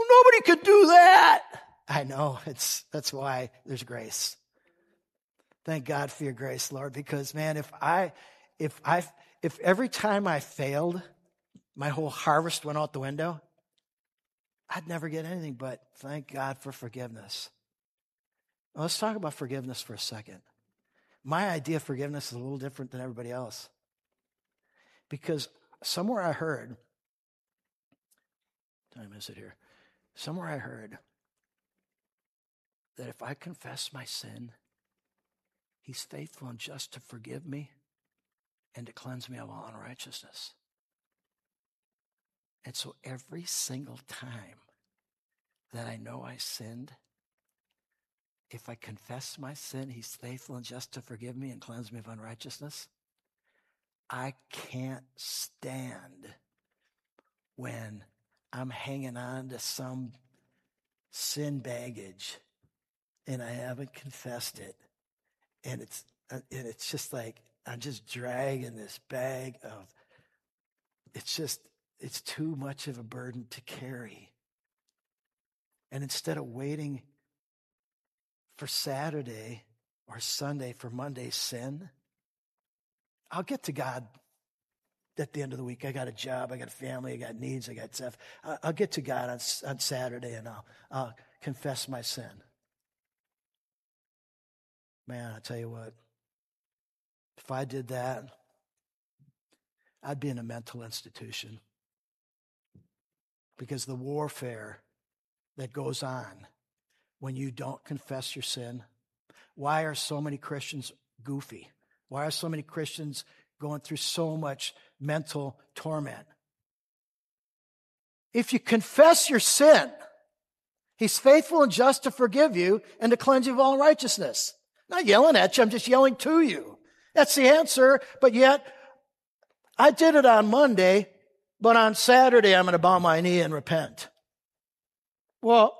Well, nobody could do that. I know. It's that's why there's grace. Thank God for your grace, Lord, because man, if I if I if every time I failed, my whole harvest went out the window, I'd never get anything but thank God for forgiveness. Well, let's talk about forgiveness for a second. My idea of forgiveness is a little different than everybody else. Because somewhere I heard, what time is it here? Somewhere I heard that if I confess my sin, he's faithful and just to forgive me and to cleanse me of all unrighteousness. And so every single time that I know I sinned, if I confess my sin, he's faithful and just to forgive me and cleanse me of unrighteousness. I can't stand when I'm hanging on to some sin baggage and I haven't confessed it. And it's and it's just like I'm just dragging this bag of, it's just, it's too much of a burden to carry. And instead of waiting for Saturday or Sunday for Monday's sin, I'll get to God at the end of the week. I got a job, I got a family, I got needs, I got stuff. I'll get to God on, on Saturday and I'll, I'll confess my sin. Man, I tell you what, if I did that, I'd be in a mental institution. Because the warfare that goes on when you don't confess your sin, why are so many Christians goofy? Why are so many Christians going through so much mental torment? If you confess your sin, he's faithful and just to forgive you and to cleanse you of all unrighteousness. I'm not yelling at you, I'm just yelling to you. That's the answer, but yet I did it on Monday, but on Saturday I'm going to bow my knee and repent. Well,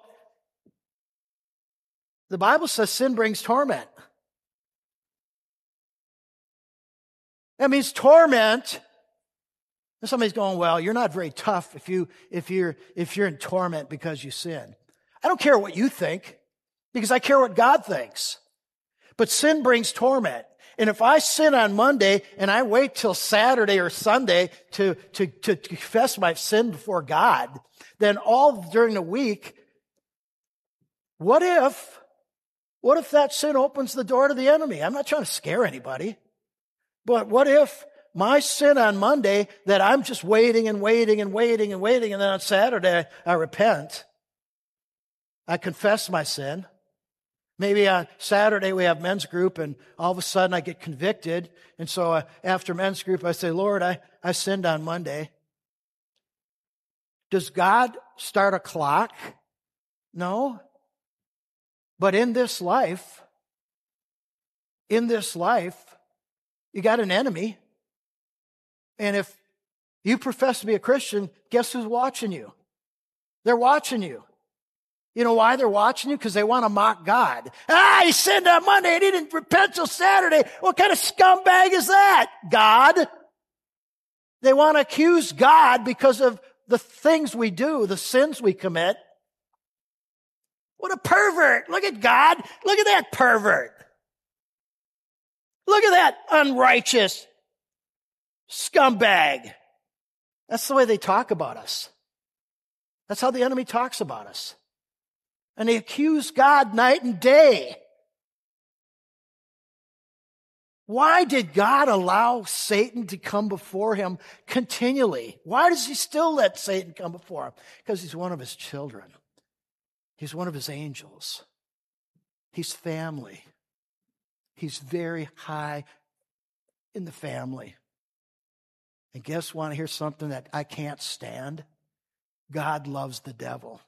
the Bible says sin brings torment. That means torment. And somebody's going, well, you're not very tough if you if you're if you're in torment because you sin. I don't care what you think, because I care what God thinks. But sin brings torment. And if I sin on Monday and I wait till Saturday or Sunday to, to, to confess my sin before God, then all during the week, what if, what if that sin opens the door to the enemy? I'm not trying to scare anybody. But what if my sin on Monday, that I'm just waiting and waiting and waiting and waiting, and then on Saturday I repent. I confess my sin. Maybe on Saturday we have men's group and all of a sudden I get convicted. And so uh, after men's group I say, Lord, I, I sinned on Monday. Does God start a clock? No. But in this life, in this life, you got an enemy. And if you profess to be a Christian, guess who's watching you? They're watching you. You know why they're watching you? Because they want to mock God. Ah, he sinned on Monday and he didn't repent till Saturday. What kind of scumbag is that? God. They want to accuse God because of the things we do, the sins we commit. What a pervert. Look at God. Look at that pervert. Look at that unrighteous scumbag. That's the way they talk about us. That's how the enemy talks about us. And they accuse God night and day. Why did God allow Satan to come before him continually? Why does he still let Satan come before him? Because he's one of his children. He's one of his angels. He's family. He's very high in the family. And guess, want to hear something that I can't stand? God loves the devil.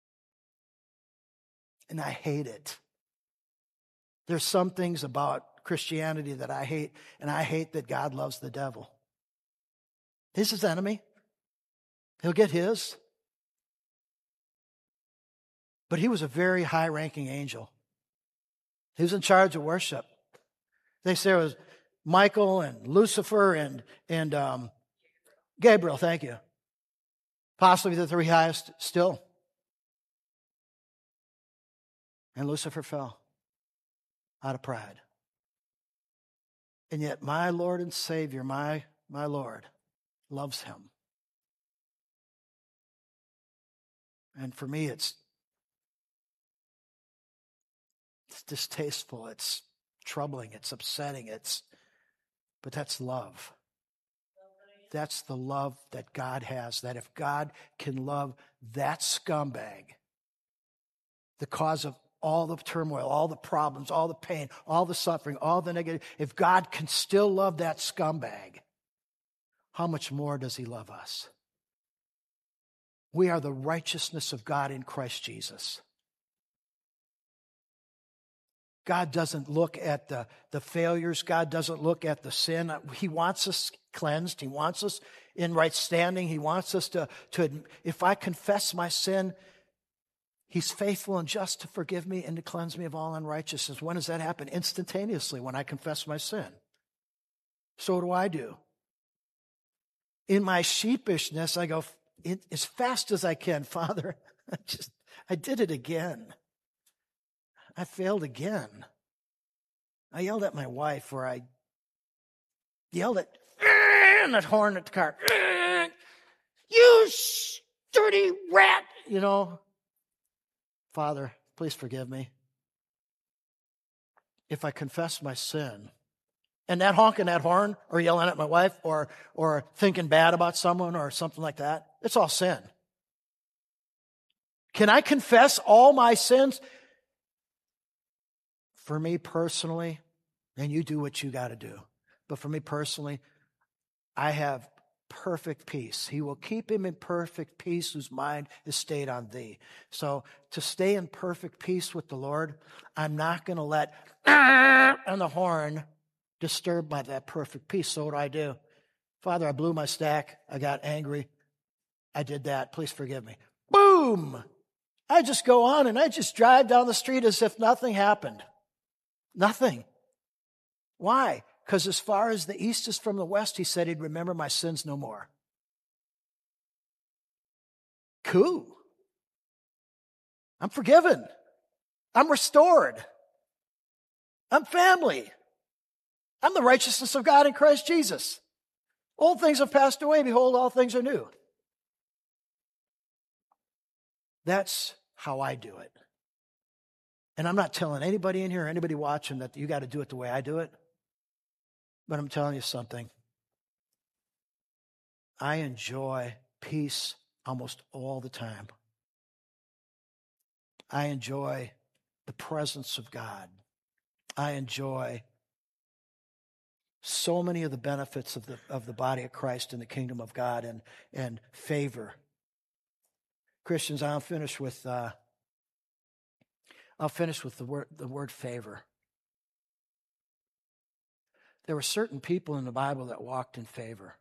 And I hate it. There's some things about Christianity that I hate, and I hate that God loves the devil. He's his enemy. He'll get his. But he was a very high-ranking angel. He was in charge of worship. They say it was Michael and Lucifer and, and um, Gabriel, thank you. Possibly the three highest still. And Lucifer fell out of pride. And yet my Lord and Savior, my, my Lord, loves him. And for me, it's, it's distasteful, it's troubling, it's upsetting, it's, but that's love. That's the love that God has, that if God can love that scumbag, the cause of all the turmoil, all the problems, all the pain, all the suffering, all the negative, if God can still love that scumbag, how much more does he love us? We are the righteousness of God in Christ Jesus. God doesn't look at the, the failures. God doesn't look at the sin. He wants us cleansed. He wants us in right standing. He wants us to, to, if I confess my sin, he's faithful and just to forgive me and to cleanse me of all unrighteousness. When does that happen? Instantaneously, when I confess my sin. So what do I do? In my sheepishness, I go, as fast as I can, Father, I just, I did it again. I failed again. I yelled at my wife, or I yelled at that horn at the car. You dirty rat! You know, Father, please forgive me. If I confess my sin, and that honking that horn, or yelling at my wife, or or thinking bad about someone, or something like that, it's all sin. Can I confess all my sins? For me personally, and you do what you got to do, but for me personally, I have perfect peace. He will keep him in perfect peace whose mind is stayed on thee. So to stay in perfect peace with the Lord, I'm not going to let on the horn disturb by that perfect peace. So what do I do? Father, I blew my stack. I got angry. I did that. Please forgive me. Boom! I just go on and I just drive down the street as if nothing happened. Nothing. Why? Because as far as the east is from the west, he said he'd remember my sins no more. Cool. I'm forgiven. I'm restored. I'm family. I'm the righteousness of God in Christ Jesus. Old things have passed away. Behold, all things are new. That's how I do it. And I'm not telling anybody in here, anybody watching, that you got to do it the way I do it. But I'm telling you something. I enjoy peace almost all the time. I enjoy the presence of God. I enjoy so many of the benefits of the of the body of Christ in the kingdom of God, and, and favor. Christians, I'll finish with uh, I'll finish with the word the word favor. There were certain people in the Bible that walked in favor.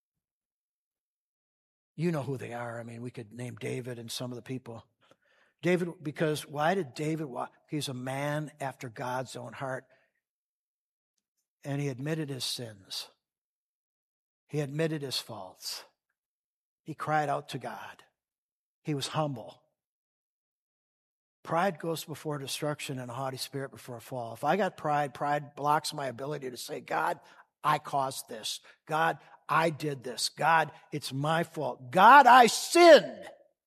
You know who they are. I mean, we could name David and some of the people. David, because why did David walk? He's a man after God's own heart. And he admitted his sins. He admitted his faults. He cried out to God. He was humble. Pride goes before destruction and a haughty spirit before a fall. If I got pride, pride blocks my ability to say, God, I caused this. God, I did this. God, it's my fault. God, I sinned.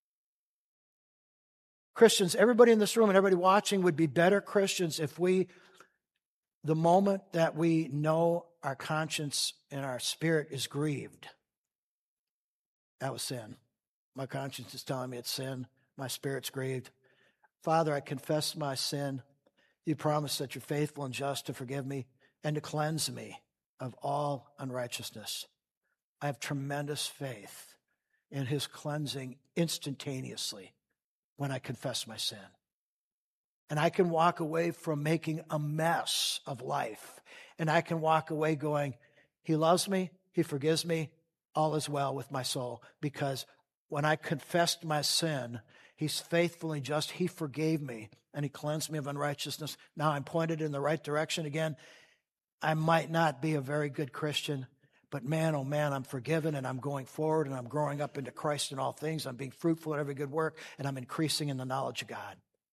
Christians, everybody in this room and everybody watching would be better Christians if we, the moment that we know our conscience and our spirit is grieved, that was sin. My conscience is telling me it's sin. My spirit's grieved. Father, I confess my sin. You promise that you're faithful and just to forgive me and to cleanse me of all unrighteousness. I have tremendous faith in his cleansing instantaneously when I confess my sin. And I can walk away from making a mess of life. And I can walk away going, he loves me, he forgives me, all is well with my soul. Because when I confessed my sin, he's faithful and just. He forgave me and he cleansed me of unrighteousness. Now I'm pointed in the right direction again. I might not be a very good Christian, but man, oh man, I'm forgiven and I'm going forward and I'm growing up into Christ in all things. I'm being fruitful in every good work and I'm increasing in the knowledge of God.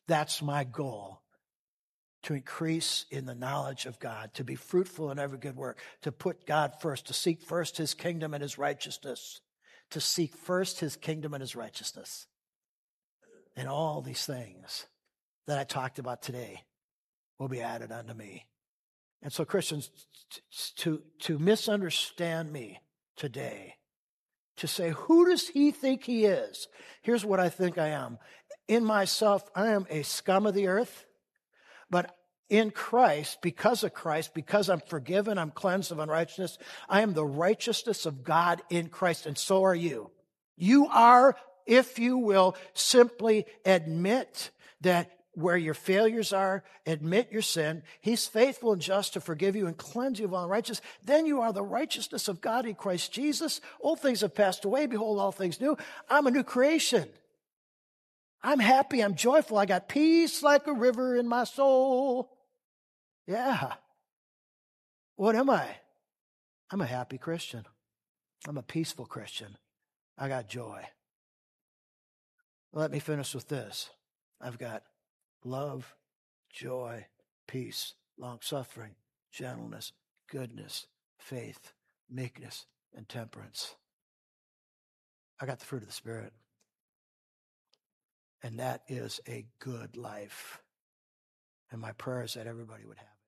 That's my goal. To increase in the knowledge of God, to be fruitful in every good work, to put God first, to seek first his kingdom and his righteousness, to seek first his kingdom and his righteousness. And all these things that I talked about today will be added unto me. And so Christians, to, to misunderstand me today, to say, who does he think he is? Here's what I think I am. In myself, I am a scum of the earth. But in Christ, because of Christ, because I'm forgiven, I'm cleansed of unrighteousness, I am the righteousness of God in Christ, and so are you. You are, if you will, simply admit that where your failures are, admit your sin. He's faithful and just to forgive you and cleanse you of all unrighteousness. Then you are the righteousness of God in Christ Jesus. Old things have passed away. Behold, all things new. I'm a new creation. I'm happy. I'm joyful. I got peace like a river in my soul. Yeah. What am I? I'm a happy Christian. I'm a peaceful Christian. I got joy. Let me finish with this. I've got love, joy, peace, long-suffering, gentleness, goodness, faith, meekness, and temperance. I got the fruit of the Spirit. And that is a good life. And my prayer is that everybody would have it.